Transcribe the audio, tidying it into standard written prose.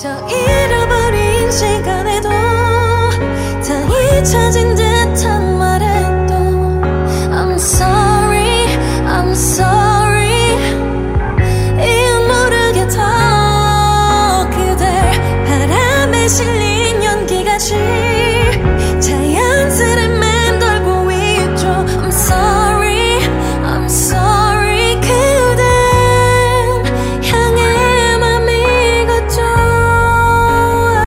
저 잃어버린 시간에도 다 잊혀진 듯한 말에도 I'm sorry, I'm sorry. 이유 모르게 더 그댈 바람에 실려